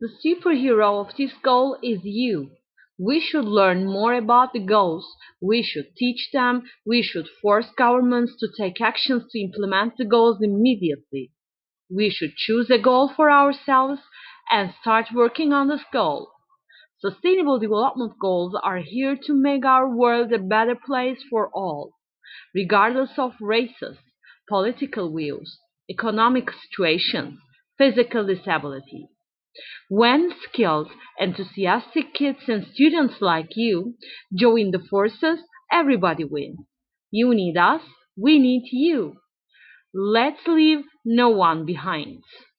The superhero of this goal is you. We should learn more about the goals. We should teach them. We should force governments to take actions to implement the goals immediately. We should choose a goal for ourselves and start working on this goal. Sustainable development goals are here to make our world a better place for all, regardless of races, political views, economic situations, physical disability. When skilled, enthusiastic kids and students like you join the forces, everybody wins. You need us, we need you. Let's leave no one behind.